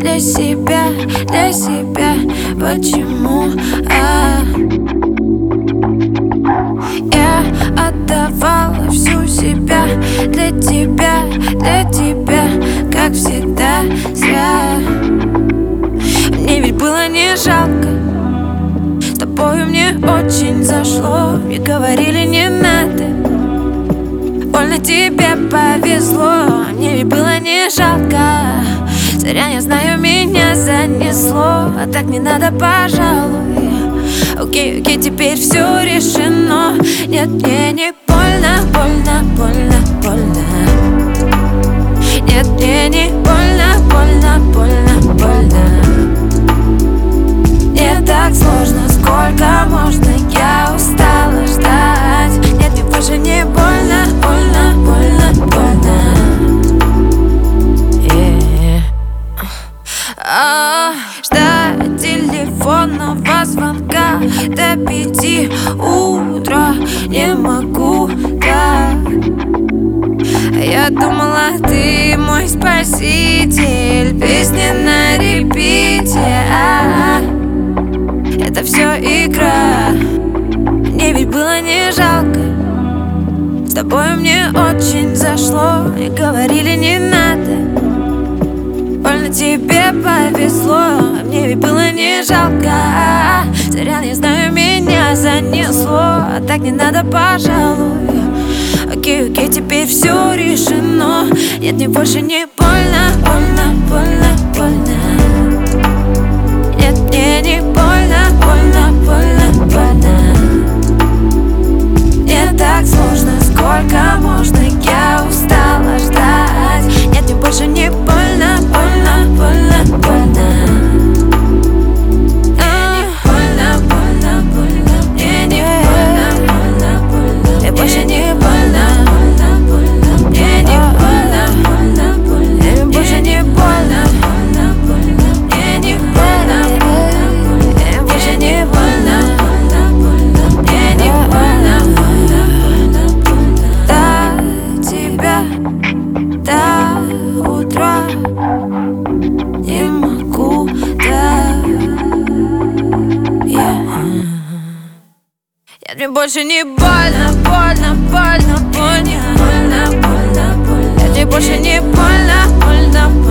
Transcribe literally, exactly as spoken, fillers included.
для себя, для себя. Почему а? Я отдавала всю себя для тебя, для тебя, как всегда зря. Мне ведь было не жалко, с тобою мне очень зашло. Мне говорили не надо, больно тебе повезло. Мне ведь было не жалко, зря, я знаю, меня занесло. А так не надо, пожалуй. Окей, окей, теперь все решено. Нет, мне не больно, больно, больно, больно. Нет, мне не больно, больно, больно, больно. Мне так сложно, сколько можно, я устала ждать. Нет, мне больше не больно, больно, больно, больно. Yeah. А, ждать телефонного звонка до пяти утра не могу так. Я думала, ты мой спаситель, песни на репите. А, это все игра, мне ведь было не жалко, с тобой мне очень зашло. И говорили не надо, больно тебе повезло. Мне ведь было не жалко, зря, я знаю, меня занесло. А так не надо, пожалуй. Окей, окей, теперь все решено. Нет, мне больше не больно, больно, больно, больно. Нет, мне не больно, больно, больно, больно. Мне так сложно, сколько можно, я устала ждать. Нет, мне больше не больно, больно, больно, больно. Не могу, да. Yeah. Нет, мне больше не больно, больно, больно, больно, больно, больно, больно. Нет, мне больше не больно, больно, больно.